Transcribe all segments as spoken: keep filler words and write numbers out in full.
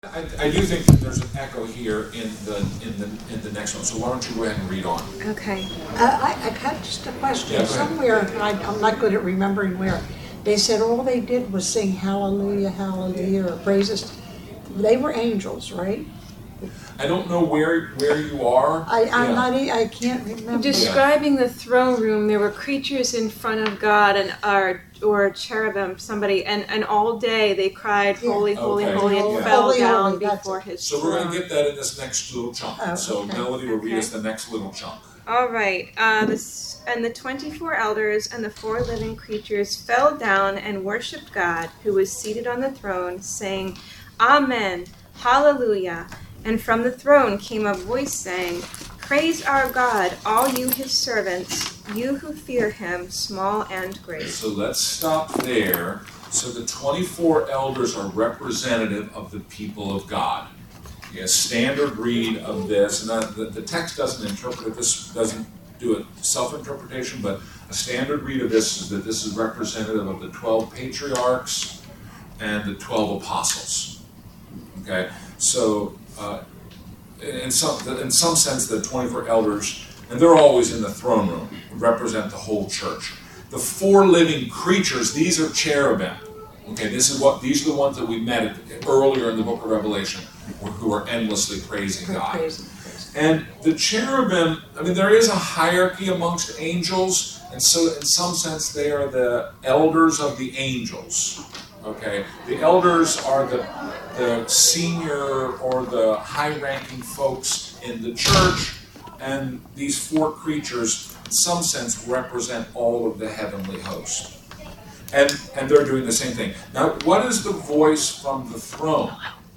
I, I do think that there's an echo here in the in the in the next one. So why don't you go ahead and read on? Okay. Uh, I, I had just a question. Yeah, go ahead. Somewhere, and I, I'm not good at remembering where, they said all they did was sing hallelujah, hallelujah, or praises. They were angels, right? I don't know where where you are. I, I'm Yeah. not, e- I can't remember. Describing the throne room, there were creatures in front of God and or, or cherubim, somebody, and, and all day they cried, holy, holy, Okay. holy, and Yeah. fell Holy, down holy, that's before it. his So throne. we're going to get that in this next little chunk. Oh, so okay. Melody will read Okay. us the next little chunk. All right. Uh, this, and the twenty-four elders and the four living creatures fell down and worshipped God, who was seated on the throne, saying, Amen, Hallelujah. And from the throne came a voice saying, Praise our God, all you his servants, you who fear him, small and great. So let's stop there. So the twenty-four elders are representative of the people of God. A standard read of this, and that, the, the text doesn't interpret it, this doesn't do a self-interpretation, but a standard read of this is that this is representative of the twelve patriarchs and the twelve apostles. Okay, so uh, in some in some sense, the twenty-four elders, and they're always in the throne room, represent the whole church. The four living creatures, these are cherubim. Okay, this is what these are the ones that we met earlier in the book of Revelation, who are endlessly praising God. Praise him, praise him. And the cherubim, I mean, there is a hierarchy amongst angels, and so in some sense they are the elders of the angels. Okay, the elders are the the senior or the high-ranking folks in the church, and these four creatures, in some sense, represent all of the heavenly host. And, and they're doing the same thing. Now, what is the voice from the throne?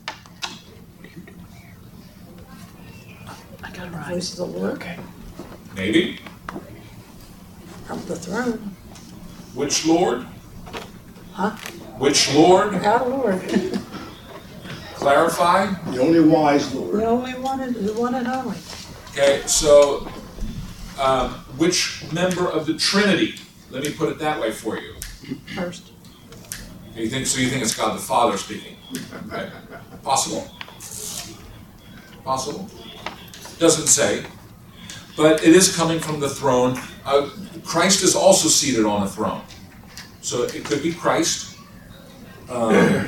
I got the voice of the Lord Okay. Maybe? from the throne. Which Lord? Huh? Which Lord? Our Lord. Clarify. The only wise Lord. The only one, and the one and only. Okay, so um, which member of the Trinity? Let me put it that way for you. First. You think so? You think it's God the Father speaking? Okay. Possible. Possible. Doesn't say, but it is coming from the throne. Uh, Christ is also seated on a throne, so it could be Christ. Um,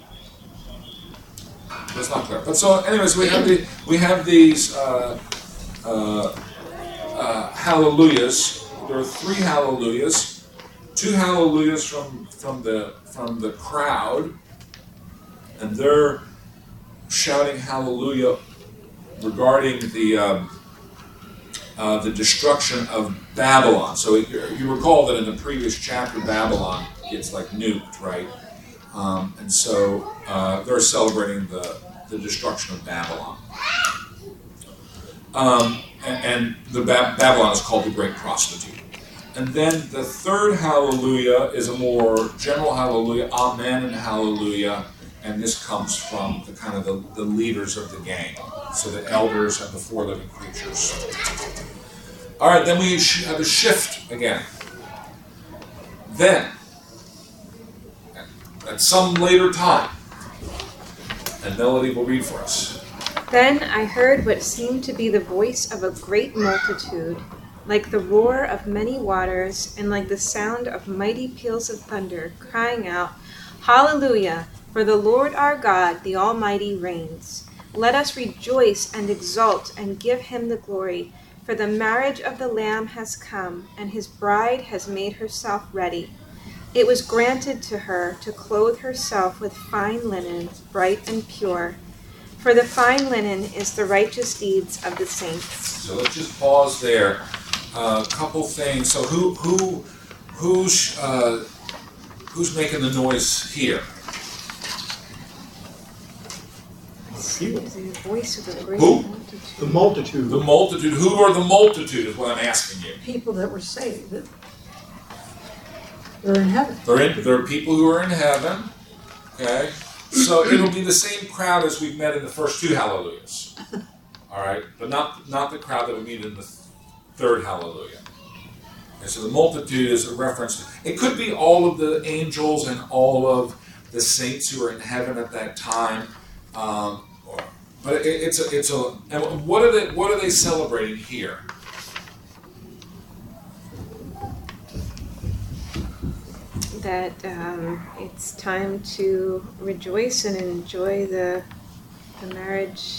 that's not clear. But so, anyways, we have the we have these uh, uh, uh, hallelujahs. There are three hallelujahs. Two hallelujahs from from the from the crowd, and they're shouting hallelujah regarding the um, uh, the destruction of Babylon. So it, you recall that in the previous chapter, Babylon gets like nuked, right? Um, and so uh, they're celebrating the the destruction of Babylon. Um, and, and the ba- Babylon is called the Great Prostitute. And then the third hallelujah is a more general hallelujah, amen and hallelujah, and this comes from the kind of the, the leaders of the gang, so the elders and the four living creatures. All right, then we sh- have a shift again. Then, at some later time, and Melody will read for us. Then I heard what seemed to be the voice of a great multitude, like the roar of many waters, and like the sound of mighty peals of thunder, crying out, Hallelujah! For the Lord our God, the Almighty, reigns. Let us rejoice and exult and give him the glory, for the marriage of the Lamb has come, and his bride has made herself ready. It was granted to her to clothe herself with fine linen, bright and pure, for the fine linen is the righteous deeds of the saints. So let's just pause there. A uh, couple things. So who who who's uh, who's making the noise here? There's a voice of a great Who? multitude. The multitude. The multitude. Who are the multitude is what I'm asking you. People that were saved. that- They're in heaven. There are, there are people who are in heaven. Okay. So it'll be the same crowd as we've met in the first two hallelujahs. All right, but not not the crowd that we meet in the third hallelujah. And so the multitude is a reference to, it could be all of the angels and all of the saints who are in heaven at that time. Um, but it, it's a, it's a, and what are they, what are they celebrating here? That um, it's time to rejoice and enjoy the the marriage.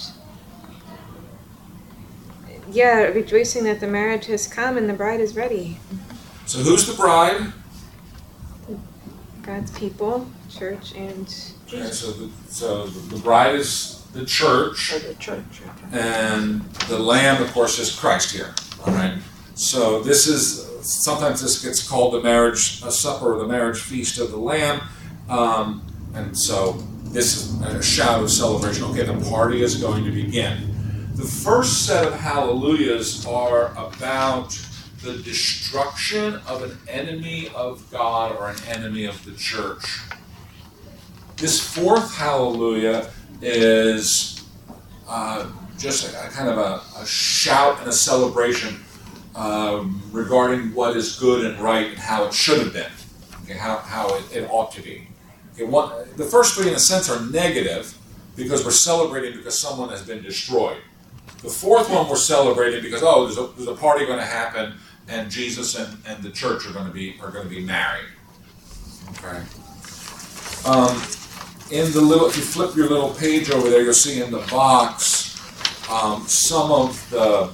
Yeah, rejoicing that the marriage has come and the bride is ready. So who's the bride? God's people, church, and Okay, so the, so the bride is the church, For the church. Okay. and the lamb, of course, is Christ here. All right. So this is sometimes this gets called the marriage supper or the marriage feast of the Lamb, um, and so this is a shout of celebration. Okay, the party is going to begin. The first set of hallelujahs are about the destruction of an enemy of God or an enemy of the church. This fourth hallelujah is uh, just a, a kind of a, a shout and a celebration um, regarding what is good and right and how it should have been, okay, how, how it, it ought to be. Okay, one, the first three, in a sense, are negative because we're celebrating because someone has been destroyed. The fourth one we're celebrating because, oh, there's a, there's a party going to happen and Jesus and, and the church are going to be are going to be married. Okay. Um, in the little, if you flip your little page over there, you'll see in the box um, some of the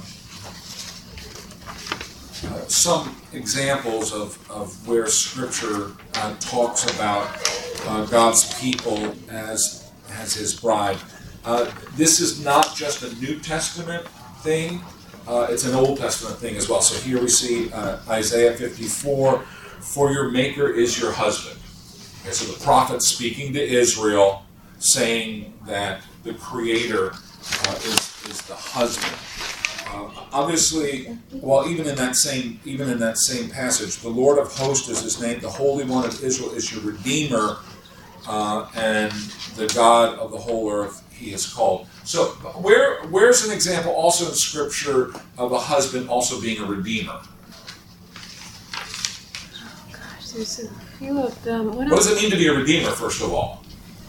uh, some examples of, of where Scripture uh, talks about uh, God's people as as His bride. Uh, this is not just a New Testament thing. Uh, it's an Old Testament thing as well. So here we see uh, Isaiah fifty-four, for your maker is your husband. Okay, so the prophet speaking to Israel, saying that the Creator uh, is, is the husband. Uh, obviously, well, even in that same even in that same passage, the Lord of hosts is His name. The Holy One of Israel is your Redeemer, uh, and the God of the whole earth He is called. So, where where's an example also in Scripture of a husband also being a redeemer? gosh, there's a few of them. What, What else? does it mean to be a redeemer, first of all?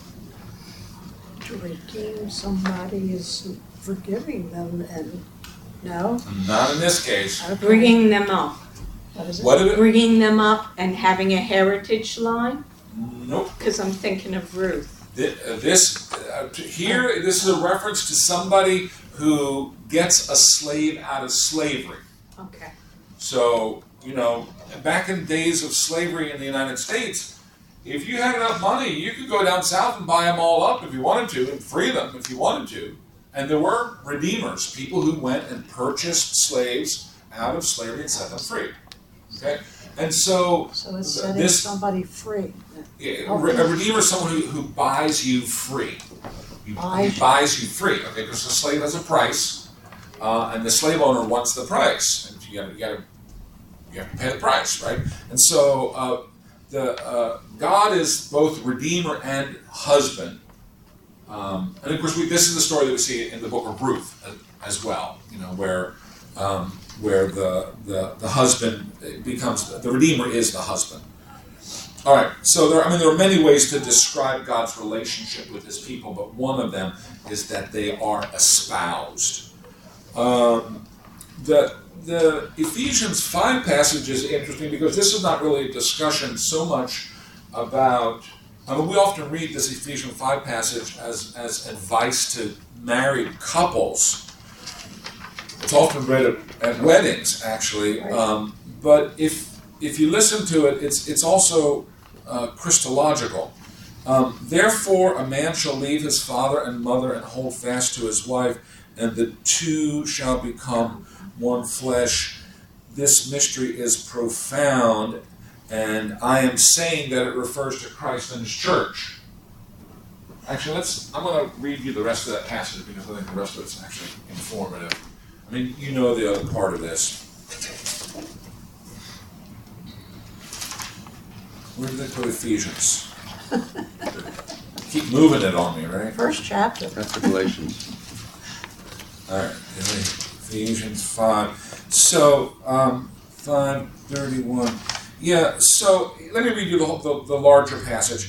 To redeem somebody is forgiving them and, no? Not in this case. Okay. Bringing them up, What is it? What did it? bringing them up and having a heritage line, Nope. because I'm thinking of Ruth. Thi- uh, This uh, t- here, this is a reference to somebody who gets a slave out of slavery. Okay. So, you know, back in days of slavery in the United States, if you had enough money, you could go down south and buy them all up if you wanted to, and free them if you wanted to. And there were redeemers, people who went and purchased slaves out of slavery and set them free. Okay? And so, So it's setting this, somebody free. yeah, a re- a redeemer is someone who, who buys you free. He, Buys he buys you free, okay? Because the slave has a price, uh, and the slave owner wants the price, and you got you got to you have to pay the price, right? And so, uh, the uh, God is both redeemer and husband, um, and of course, we, this is the story that we see in the book of Ruth as, as well. You know, where um, where the, the the husband becomes the redeemer is the husband. All right, so there, I mean, there are many ways to describe God's relationship with His people, but one of them is that they are espoused. Um, the the Ephesians five passage is interesting because this is not really a discussion so much about. I mean, we often read this Ephesians five passage as as advice to married couples. It's often read at, at weddings, actually. Um, but if if you listen to it, it's it's also uh, Christological. Um, Therefore, a man shall leave his father and mother and hold fast to his wife, and the two shall become one flesh. This mystery is profound, and I am saying that it refers to Christ and His church. Actually, let's. I'm going to read you the rest of that passage because I think the rest of it's actually informative. I mean, you know the other part of this. Where did they put Ephesians? Keep moving it on me, right? First chapter. That's the Galatians. All right, Ephesians five. So, um, five thirty-one. Yeah, so let me read you the, whole, the, the larger passage.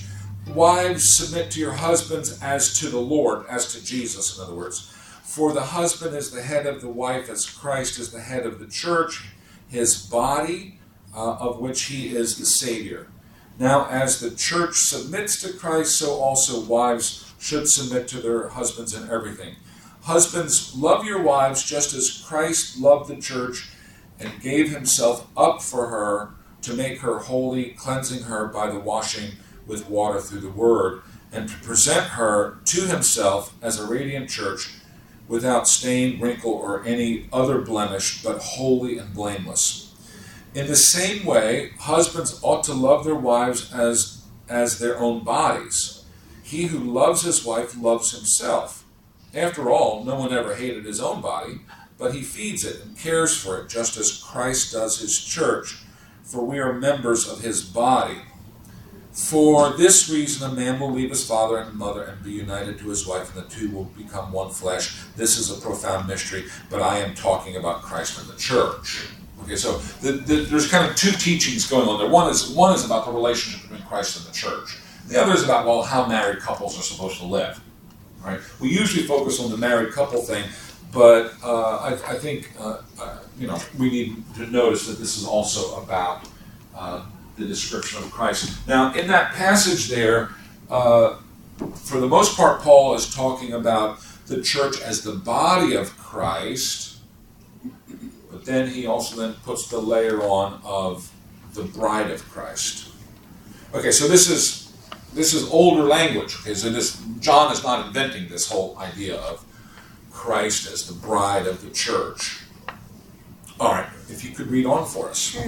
wives, submit to your husbands as to the Lord, as to Jesus, in other words. For the husband is the head of the wife, as Christ is the head of the church, his body, uh, of which he is the Savior. Now, as the church submits to Christ, so also wives should submit to their husbands in everything. Husbands, love your wives just as Christ loved the church and gave himself up for her to make her holy, cleansing her by the washing with water through the word, and to present her to himself as a radiant church, without stain, wrinkle, or any other blemish, but holy and blameless. In the same way, husbands ought to love their wives as, as their own bodies. He who loves his wife loves himself. After all, no one ever hated his own body, but he feeds it and cares for it, just as Christ does his church, for we are members of his body. For this reason, a man will leave his father and mother and be united to his wife, and the two will become one flesh. This is a profound mystery, but I am talking about Christ and the church. Okay, so the, the, there's kind of two teachings going on there. One is one is about the relationship between Christ and the church. The other is about, well, how married couples are supposed to live. Right? We usually focus on the married couple thing, but uh, I, I think uh, uh, you know we need to notice that this is also about uh, the description of Christ. Now, in that passage there, uh, for the most part, Paul is talking about the church as the body of Christ, but then he also then puts the layer on of the bride of Christ. Okay, so this is this is older language. Okay, so this John is not inventing this whole idea of Christ as the bride of the church. All right, if you could read on for us. Sure.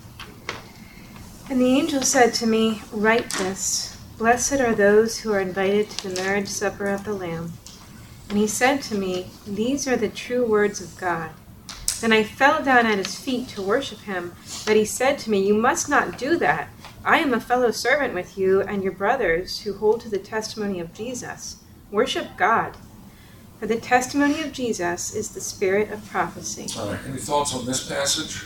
And the angel said to me, "Write this, blessed are those who are invited to the marriage supper of the Lamb." And he said to me, "These are the true words of God." Then I fell down at his feet to worship him, but he said to me, "You must not do that. I am a fellow servant with you and your brothers who hold to the testimony of Jesus. Worship God. For the testimony of Jesus is the spirit of prophecy." All right, any thoughts on this passage?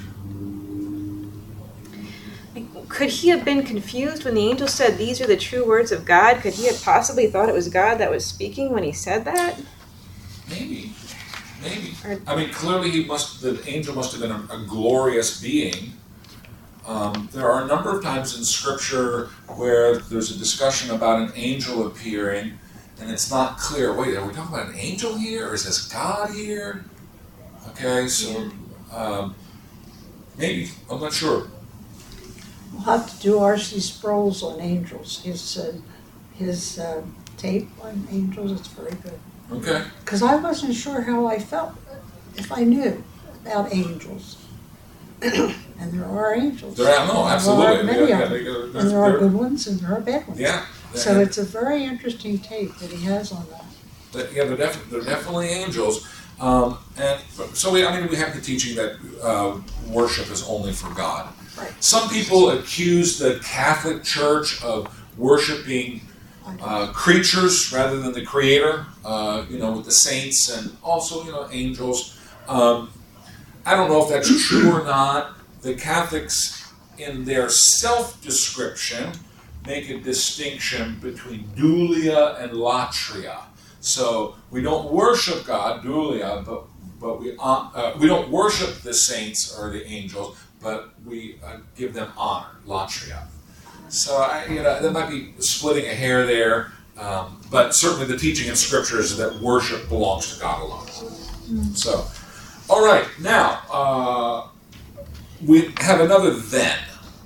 Could he have been confused when the angel said, "These are the true words of God"? Could he have possibly thought it was God that was speaking when he said that? Maybe. Maybe. Or- I mean, clearly he must. The angel must have been a, a glorious being. Um, there are a number of times in Scripture where there's a discussion about an angel appearing, and it's not clear. Wait, are we talking about an angel here, or is this God here? Okay, so um, maybe. I'm not sure. We'll have to do R C Sproul's on angels, his, uh, his uh, tape on angels. It's very good. Okay. Because I wasn't sure how I felt, if I knew about angels. And there are angels. There are, no, There absolutely. are many Yeah, of they them. go- And there's- there are there- good ones and there are bad ones. Yeah. So it's a very interesting tape that he has on that. But, yeah, they're, def- they're definitely angels. Um, and so, we, I mean, we have the teaching that uh, worship is only for God. Right. Some people accuse the Catholic Church of worshiping uh, creatures rather than the Creator, uh, you know, with the saints and also, you know, angels. Um, I don't know if that's true or not. The Catholics, in their self-description, make a distinction between dulia and latria. So we don't worship God, dulia, but but we uh, uh, we don't worship the saints or the angels, but we uh, give them honor, latria. So I, you know, that might be splitting a hair there, um, but certainly the teaching in Scripture is that worship belongs to God alone. So, all right, now uh, we have another then,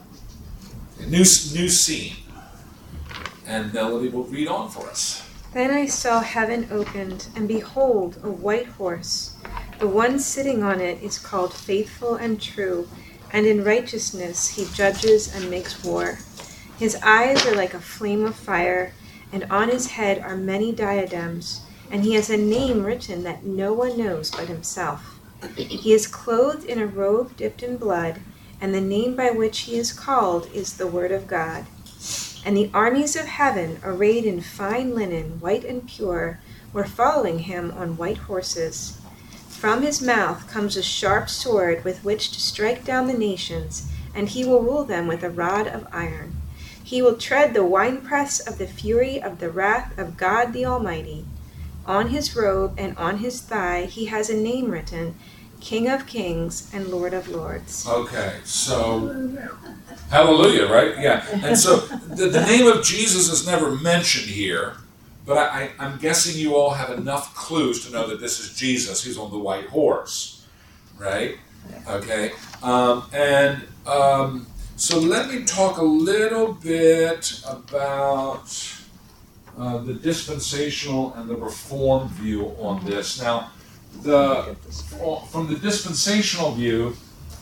a new new scene, and Melody will read on for us. Then I saw heaven opened, and behold, a white horse. The one sitting on it is called Faithful and True, and in righteousness he judges and makes war. His eyes are like a flame of fire, and on his head are many diadems, and he has a name written that no one knows but himself. He is clothed in a robe dipped in blood, and the name by which he is called is the Word of God. And the armies of heaven, arrayed in fine linen, white and pure, were following him on white horses. From his mouth comes a sharp sword with which to strike down the nations, and he will rule them with a rod of iron. He will tread the winepress of the fury of the wrath of God the Almighty. On his robe and on his thigh he has a name written, King of Kings and Lord of Lords. Okay, so hallelujah, right? Yeah. And so the, the name of Jesus is never mentioned here, but I, I, I'm guessing you all have enough clues to know that this is Jesus who's on the white horse, right? Okay. Um, and um, so let me talk a little bit about uh, the dispensational and the reformed view on this. Now, the from the dispensational view,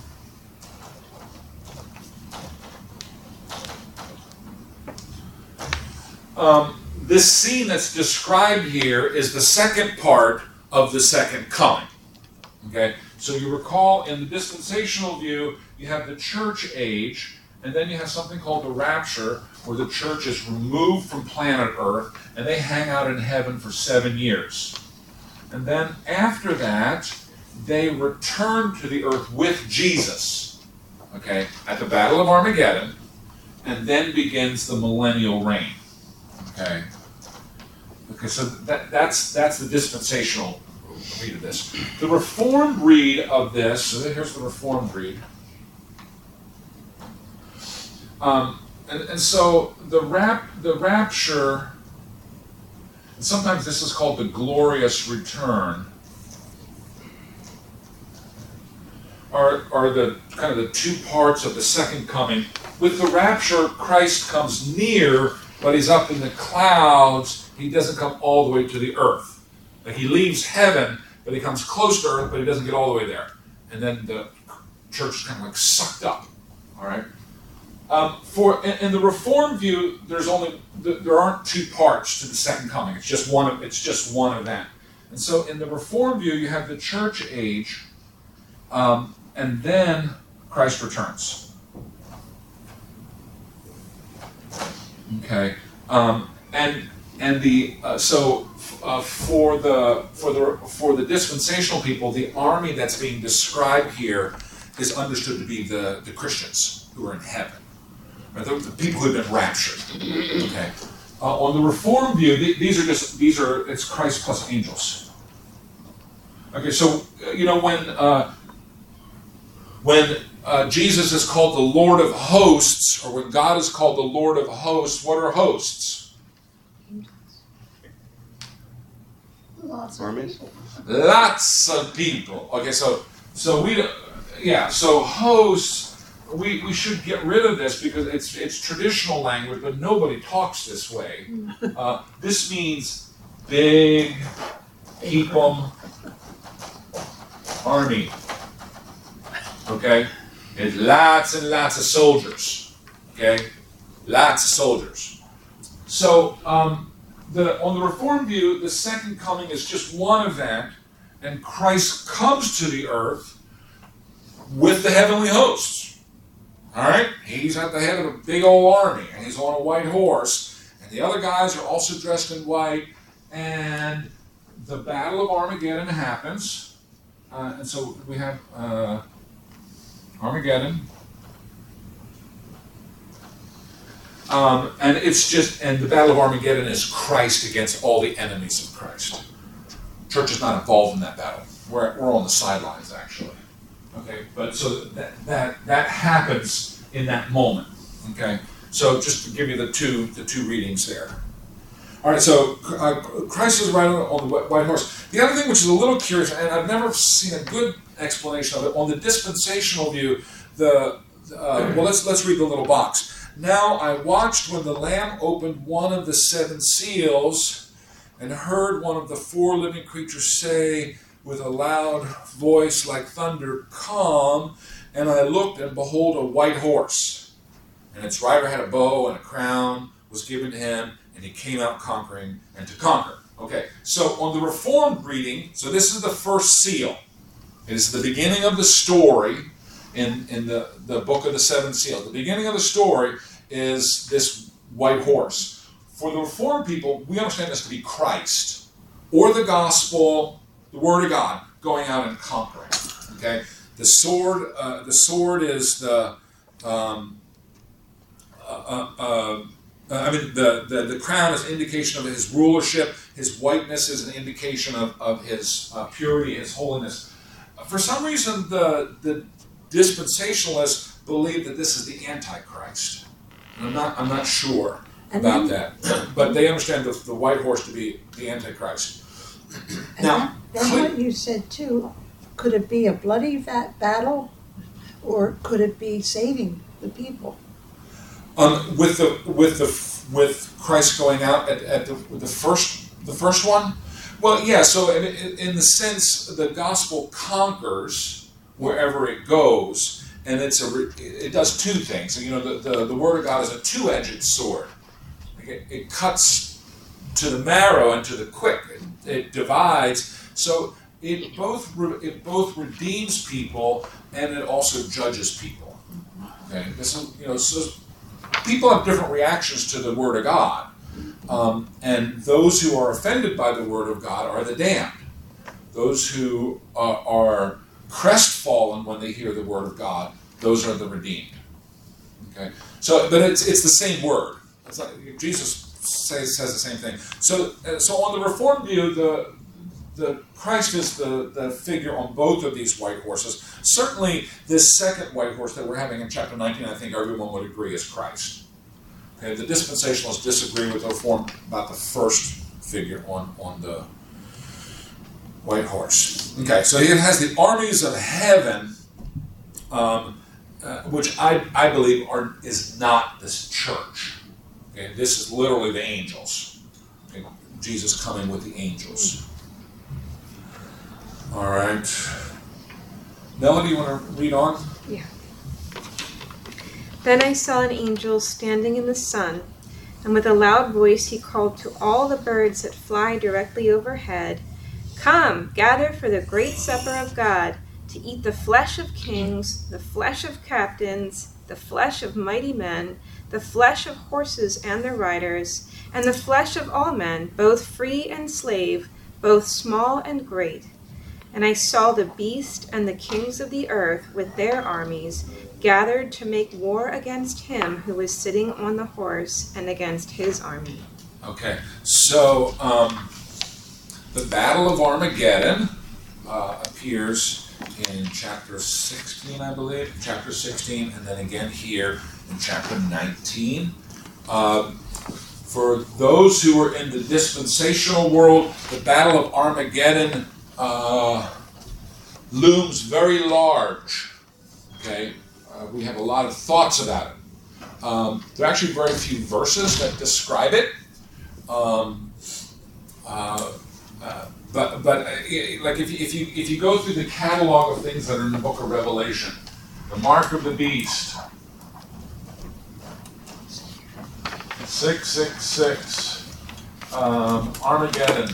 um, this scene that's described here is the second part of the second coming. Okay, so you recall in the dispensational view, you have the church age, and then you have something called the rapture, where the church is removed from planet Earth, and they hang out in heaven for seven years. And then after that, they return to the earth with Jesus, okay, at the Battle of Armageddon, and then begins the millennial reign. Okay. Okay, so that, that's that's the dispensational read of this. The Reformed read of this, so here's the Reformed read. Um, and, and so the rap the rapture, and sometimes this is called the glorious return, are, are the kind of the two parts of the second coming. With the rapture, Christ comes near, but he's up in the clouds. He doesn't come all the way to the earth. Like he leaves heaven, but he comes close to earth, but he doesn't get all the way there. And then the church is kind of like sucked up. All right. Um, for in, in the Reformed view, there's only there aren't two parts to the second coming. It's just one. It's just one event. And so, in the Reformed view, you have the church age, um, and then Christ returns. Okay, um, and and the uh, so uh, for the for the for the dispensational people, the army that's being described here is understood to be the the Christians who are in heaven. The, the people who've been raptured. Okay. Uh, on the Reformed view, th- these are just these are it's Christ plus angels. Okay, so uh, you know when uh, when uh, Jesus is called the Lord of Hosts, or when God is called the Lord of Hosts, what are hosts? Lots of people. Lots of people. Okay, so so we yeah so hosts. We, we should get rid of this because it's it's traditional language, but nobody talks this way. Uh, this means big, keep 'em army. Okay? It's lots and lots of soldiers. Okay? Lots of soldiers. So um, the on the Reformed view, the second coming is just one event, and Christ comes to the earth with the heavenly hosts. All right, he's at the head of a big old army, and he's on a white horse, and the other guys are also dressed in white, and the Battle of Armageddon happens, uh, and so we have uh, Armageddon, um, and it's just, and the Battle of Armageddon is Christ against all the enemies of Christ. Church is not involved in that battle. We're we're on the sidelines, actually. Okay, but so that, that that happens in that moment. Okay, so just to give you the two the two readings there. All right, so uh, Christ is riding on the white horse. The other thing, which is a little curious, and I've never seen a good explanation of it, on the dispensational view, the uh, well, let's let's read the little box. Now I watched when the Lamb opened one of the seven seals, and heard one of the four living creatures say, with a loud voice like thunder, "Come!" And I looked, and behold, a white horse. And its rider had a bow, and a crown was given to him, and he came out conquering and to conquer. Okay, so on the Reformed reading, so this is the first seal. It is the beginning of the story in, in the, the book of the seven seals. The beginning of the story is this white horse. For the Reformed people, we understand this to be Christ, or the gospel, the Word of God, going out and conquering. Okay, the sword. Uh, the sword is the um, uh, uh, I mean, the, the, the crown is an indication of his rulership. His whiteness is an indication of, of his uh, purity, his holiness. For some reason, the, the dispensationalists believe that this is the Antichrist. I'm not, I'm not sure And about then- that, but they understand the, the white horse to be the Antichrist. And Now, then, then what you said too, could it be a bloody va- battle, or could it be saving the people? Um, with the with the with Christ going out at, at the with the first the first one, well, yeah. So in, in the sense, the gospel conquers wherever it goes, and it's a it does two things. You know, the the, the word of God is a two-edged sword. It, it cuts to the marrow and to the quick. It, it divides. So it both it both redeems people and it also judges people. Okay, this is you know so. People have different reactions to the Word of God. Um, and those who are offended by the Word of God are the damned. Those who uh, are crestfallen when they hear the Word of God, those are the redeemed. Okay, so but it's it's the same word. It's not, Jesus says says the same thing. So uh, so on the Reformed view, the the Christ is the, the figure on both of these white horses. Certainly, this second white horse that we're having in chapter nineteen, I think everyone would agree is Christ. Okay, the dispensationalists disagree with the Reformed about the first figure on, on the white horse. Okay, so it has the armies of heaven, um, uh, which I, I believe are is not this church. Okay, this is literally the angels. Okay, Jesus coming with the angels. All right. Melody, you want to read on? Yeah. Then I saw an angel standing in the sun, and with a loud voice he called to all the birds that fly directly overhead, "Come, gather for the great supper of God, to eat the flesh of kings, the flesh of captains, the flesh of mighty men, the flesh of horses and their riders, and the flesh of all men, both free and slave, both small and great. And I saw the beast and the kings of the earth with their armies gathered to make war against him who was sitting on the horse and against his army." Okay, so um, the Battle of Armageddon uh, appears in chapter sixteen, I believe, chapter sixteen, and then again here in chapter nineteen. Uh, for those who are in the dispensational world, the Battle of Armageddon uh, looms very large. Okay, uh, we have a lot of thoughts about it. Um, there are actually very few verses that describe it. Um, uh, uh, but but uh, like if you, if you if you go through the catalog of things that are in the Book of Revelation, the mark of the beast, six six six, um, Armageddon.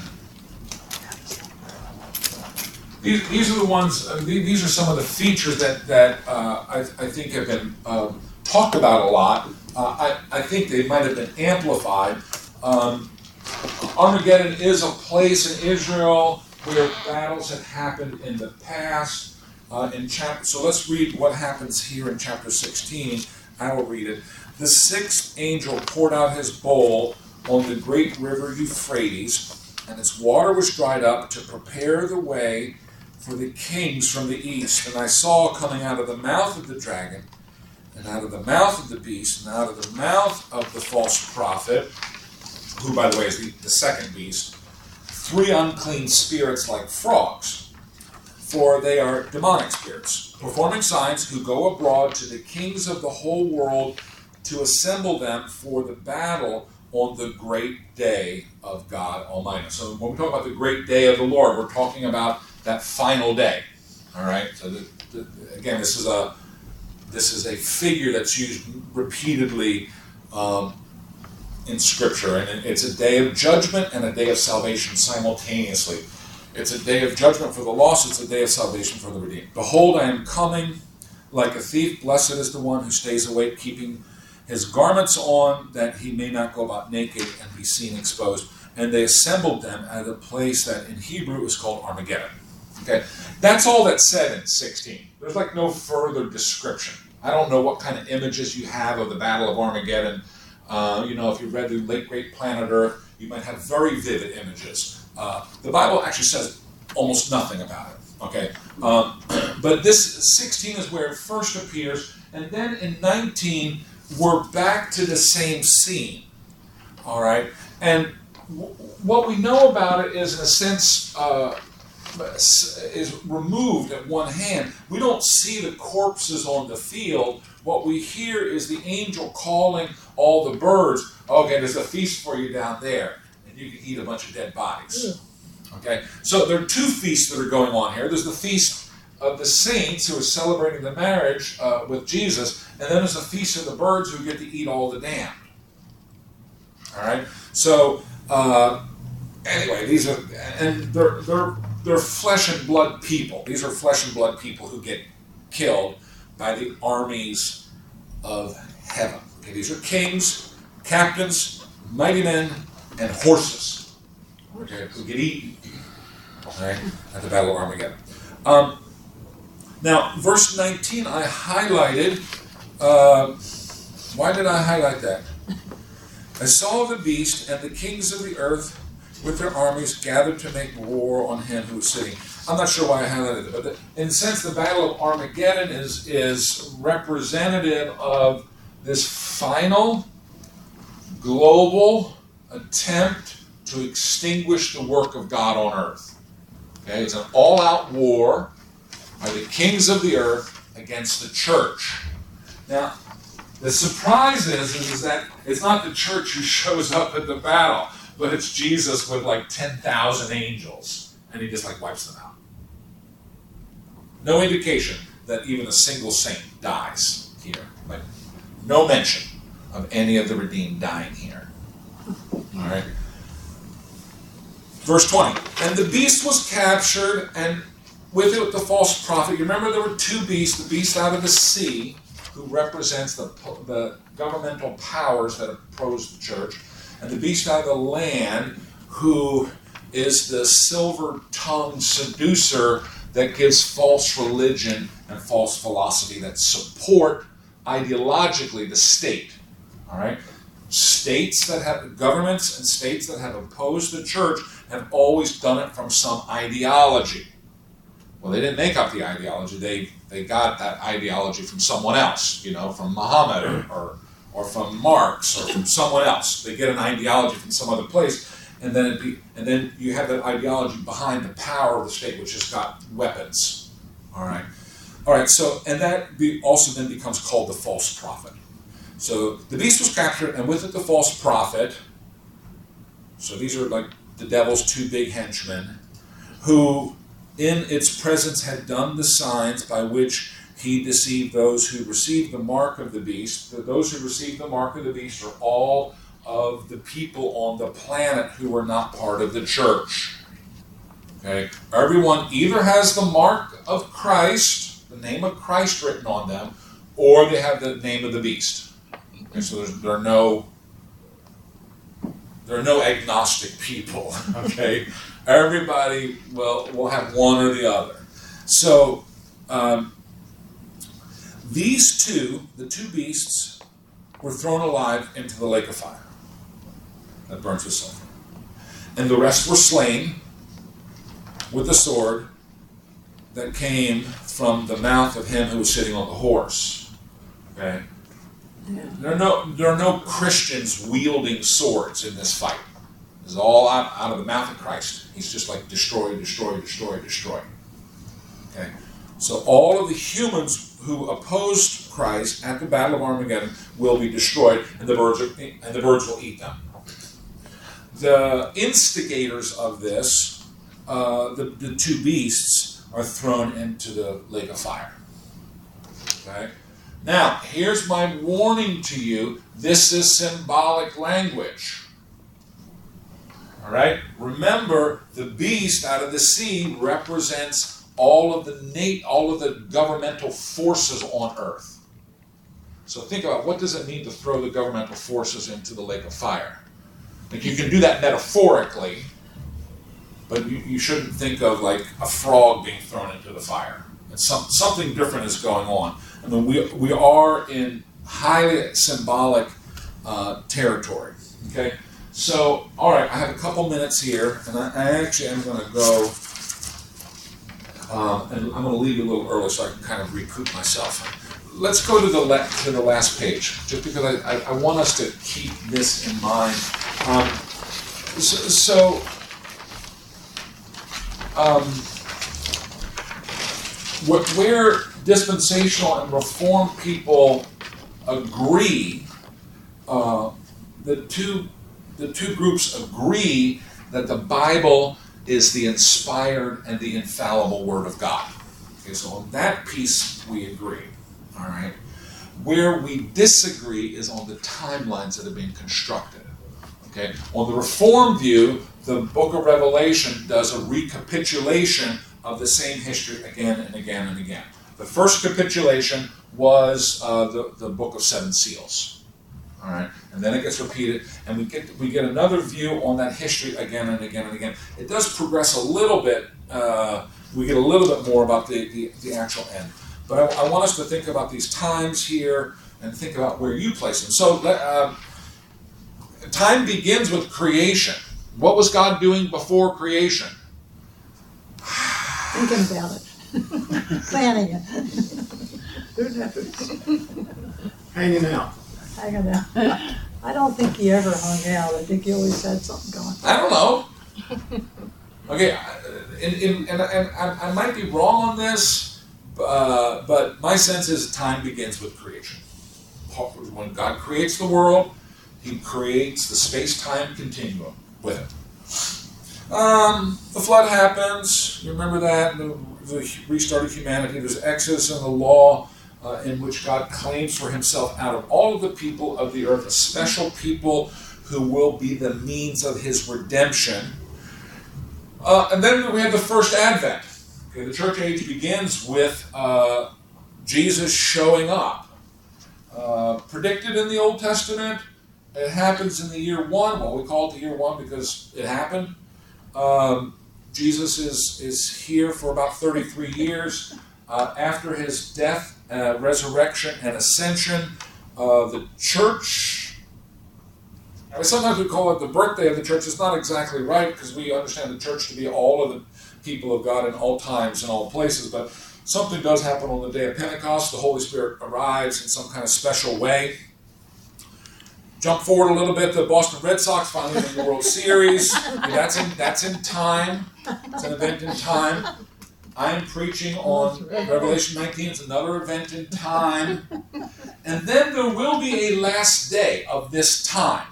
These, these are the ones. Uh, these are some of the features that that uh, I, I think have been uh, talked about a lot. Uh, I I think they might have been amplified. Um, Armageddon is a place in Israel where battles had happened in the past. Uh, in chapter, so let's read what happens here in chapter sixteen. I will read it. The sixth angel poured out his bowl on the great river Euphrates, and its water was dried up to prepare the way for the kings from the east. And I saw coming out of the mouth of the dragon, and out of the mouth of the beast, and out of the mouth of the false prophet, who, by the way, is the, the second beast, three unclean spirits like frogs, for they are demonic spirits, performing signs, who go abroad to the kings of the whole world to assemble them for the battle on the great day of God Almighty. So when we talk about the great day of the Lord, we're talking about that final day. All right. So the, the, again, this is a this is a figure that's used repeatedly um, in Scripture, and it's a day of judgment and a day of salvation simultaneously. It's a day of judgment for the lost. It's a day of salvation for the redeemed. Behold, I am coming like a thief. Blessed is the one who stays awake, keeping his garments on, that he may not go about naked and be seen exposed. And they assembled them at a place that in Hebrew is called Armageddon. Okay, that's all that's said in sixteen. There's like no further description. I don't know what kind of images you have of the Battle of Armageddon. Uh, you know, if you've read the late great Planet Earth, you might have very vivid images. Uh, the Bible actually says almost nothing about it. Okay, um, but this sixteen is where it first appears, and then in nineteen we're back to the same scene. All right, and w- what we know about it is, in a sense, uh, is removed at one hand. We don't see the corpses on the field. What we hear is the angel calling all the birds. Okay, there's a feast for you down there, and you can eat a bunch of dead bodies. Okay, so there are two feasts that are going on here. There's the feast of the saints who are celebrating the marriage uh, with Jesus, and then there's the feast of the birds who get to eat all the damned. All right, so uh, anyway, these are and they're they're they're flesh and blood people. These are flesh and blood people who get killed by the armies of heaven. Okay, these are kings, captains, mighty men, and horses. Okay, who get eaten. All right, at the Battle of Armageddon. Um, now, verse nineteen, I highlighted. Uh, why did I highlight that? I saw the beast and the kings of the earth with their armies gathered to make war on him who was sitting. I'm not sure why I highlighted it, but the, in a sense, the Battle of Armageddon is, is representative of this final global attempt to extinguish the work of God on earth. Okay, it's an all-out war by the kings of the earth against the church. Now, the surprise is, is that it's not the church who shows up at the battle, but it's Jesus with like ten thousand angels, and he just like wipes them out. No indication that even a single saint dies here. Like, no mention of any of the redeemed dying here. All right. Verse twenty, and the beast was captured, and with it the false prophet. You remember there were two beasts, the beast out of the sea, who represents the, the governmental powers that oppose the church, and the beast out of the land, who is the silver-tongued seducer that gives false religion and false philosophy that support ideologically the state. All right? States that have, governments and states that have opposed the church have always done it from some ideology. Well, they didn't make up the ideology. They they got that ideology from someone else, you know, from Muhammad or, or, or from Marx or from someone else. They get an ideology from some other place, and then it be, and then you have that ideology behind the power of the state, which has got weapons. All right, all right. So, and that be, also then becomes called the false prophet. So the beast was captured, and with it the false prophet. So these are like the devil's two big henchmen, who in its presence had done the signs by which he deceived those who received the mark of the beast. Those who received the mark of the beast are all of the people on the planet who were not part of the church. Okay, everyone either has the mark of Christ, the name of Christ written on them, or they have the name of the beast. Okay, so there's, there are no there are no agnostic people. Okay, everybody will will have one or the other. So um, these two, the two beasts, were thrown alive into the lake of fire that burns with sulfur, and the rest were slain with the sword that came from the mouth of him who was sitting on the horse. Okay. Yeah. There are no there are no Christians wielding swords in this fight. It's all out, out of the mouth of Christ. He's just like destroy, destroy, destroy, destroy. Okay. So all of the humans who opposed Christ at the Battle of Armageddon will be destroyed, and the birds are, and the birds will eat them. The instigators of this, uh, the, the two beasts, are thrown into the lake of fire. Okay. Now, here's my warning to you. This is symbolic language. All right? Remember, the beast out of the sea represents all of the na- all of the governmental forces on earth. So think about, what does it mean to throw the governmental forces into the lake of fire? Like, you can do that metaphorically, but you, you shouldn't think of like a frog being thrown into the fire. It's some, something different is going on. I mean, we, we are in highly symbolic uh, territory. Okay? So, all right, I have a couple minutes here, and I, I actually am going to go, um, and I'm going to leave you a little early so I can kind of recoup myself. Let's go to the le- to the last page, just because I, I, I want us to keep this in mind. Um, so, so um, wh- where dispensational and reformed people agree, uh, the two the two groups agree that the Bible is the inspired and the infallible Word of God. Okay, so on that piece we agree. All right. Where we disagree is on the timelines that have been constructed. Okay. On the Reformed view, the Book of Revelation does a recapitulation of the same history again and again and again. The first capitulation was uh, the the Book of Seven Seals. All right, and then it gets repeated, and we get we get another view on that history again and again and again. It does progress a little bit. Uh, we get a little bit more about the the, the actual end. But I, I want us to think about these times here and think about where you place them. So, uh, time begins with creation. What was God doing before creation? Thinking about it. Planning it. Who knows? Hanging out. Hanging out. I don't think he ever hung out. I think he always had something going. I don't know. Okay, and, and, and, and I, I might be wrong on this. Uh, but my sense is time begins with creation. When God creates the world, He creates the space-time continuum with it. Um, the flood happens. You remember that? The, the restart of humanity. There's Exodus and the law uh, in which God claims for Himself out of all of the people of the earth a special people who will be the means of His redemption. Uh, and then we have the first advent. Okay, the church age begins with uh, Jesus showing up. Uh, predicted in the Old Testament, it happens in the year one. Well, we call it the year one because it happened. Um, Jesus is, is here for about thirty-three years. Uh, after His death, uh, resurrection, and ascension, uh, the church, I mean, sometimes we call it the birthday of the church. It's not exactly right because we understand the church to be all of the people of God in all times and all places, but something does happen on the day of Pentecost. The Holy Spirit arrives in some kind of special way. Jump forward a little bit, the Boston Red Sox finally win the World Series. That's in, that's in time. It's an event in time. I'm preaching on Revelation nineteen. It's another event in time. And then there will be a last day of this time.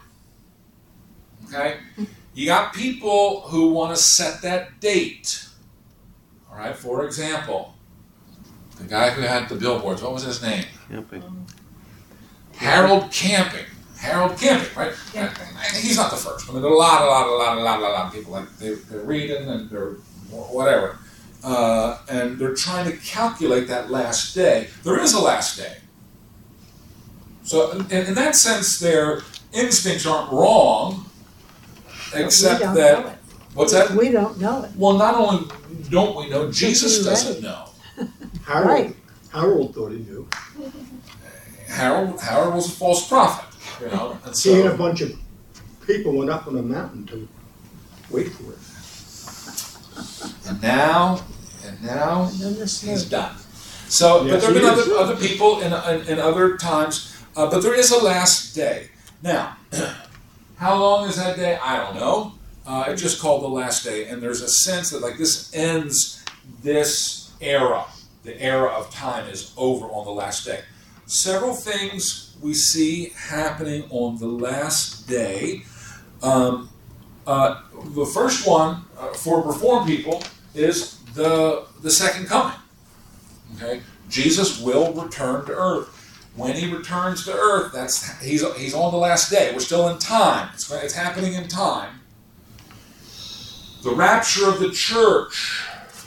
Okay? You got people who want to set that date. All right, for example, the guy who had the billboards, what was his name? Camping. Harold Camping. Harold Camping, right? And, and he's not the first. I mean, there are a lot, a lot, a lot, a lot, a lot of people. Like they, they're reading and they're whatever. Uh, and they're trying to calculate that last day. There is a last day. So in, in that sense, their instincts aren't wrong, except we don't that... know it. What's that? We don't know it. Well, not only don't we know, Jesus you're doesn't ready. know. Harold, Right. Harold thought he knew. Harold, Harold was a false prophet, you know, and He and a so bunch of people went up on a mountain to wait for it. and now and now And then the snow. he's done. So, but Yes, there have he been is. other other people in, in in other times, uh, but there is a last day. Now, how long is that day? I don't know. Uh, it's just called the last day, and there's a sense that like this ends this era. The era of time is over on the last day. Several things we see happening on the last day. Um, uh, the first one uh, for Reformed people is the the second coming. Okay, Jesus will return to earth. When he returns to earth, that's he's he's on the last day. We're still in time. It's, it's happening in time. The rapture of the church.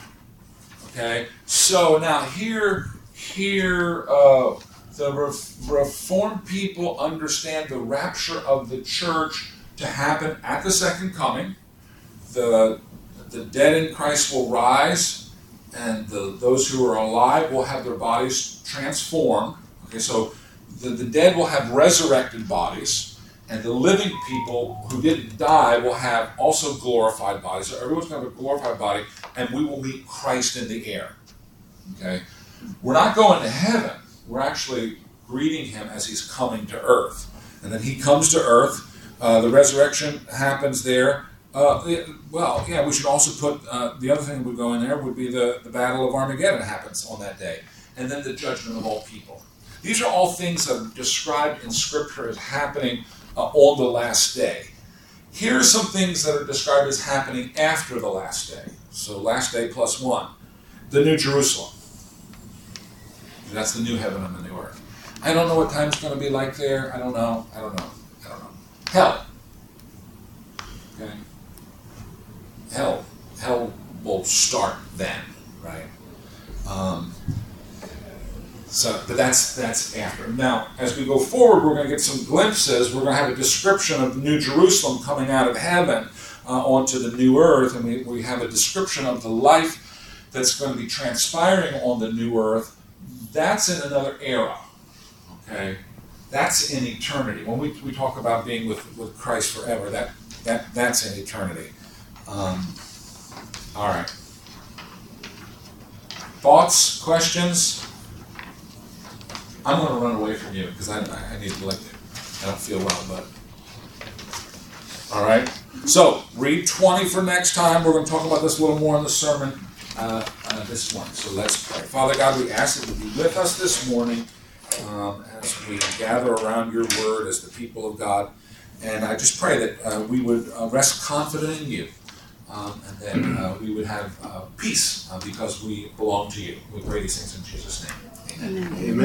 Okay, so now here here uh, the re- Reformed people understand the rapture of the church to happen at the second coming. The the dead in Christ will rise, and the, those who are alive will have their bodies transformed. Okay, so the, the dead will have resurrected bodies, and the living people who didn't die will have also glorified bodies. So everyone's going to have a glorified body, and we will meet Christ in the air. Okay, we're not going to heaven. We're actually greeting him as he's coming to earth, and then he comes to earth. Uh, the resurrection happens there. Uh, well, yeah, we should also put, uh, the other thing that would go in there would be the, the Battle of Armageddon happens on that day. And then the judgment of all people. These are all things that are described in Scripture as happening uh, on the last day. Here are some things that are described as happening after the last day. So last day plus one. The New Jerusalem. That's the new heaven and the new earth. I don't know what time's going to be like there. I don't know. I don't know. I don't know. Hell. Okay. Hell, hell will start then, right? Um, so, but that's that's after. Now, as we go forward, we're going to get some glimpses. We're going to have a description of the New Jerusalem coming out of heaven uh, onto the new earth, and we, we have a description of the life that's going to be transpiring on the new earth. That's in another era, okay? That's in eternity. When we, we talk about being with, with Christ forever, that, that that's in eternity. Um, all right. Thoughts, questions? I'm going to run away from you because I, I need to like I don't feel well, but all right. So read twenty for next time. We're going to talk about this a little more in the sermon uh, uh, this morning. So let's pray. Father God, we ask that you be with us this morning um, as we gather around your word as the people of God, and I just pray that uh, we would uh, rest confident in you. Um, and then uh, we would have uh, peace uh, because we belong to you. We pray these things in Jesus' name. Amen. Amen.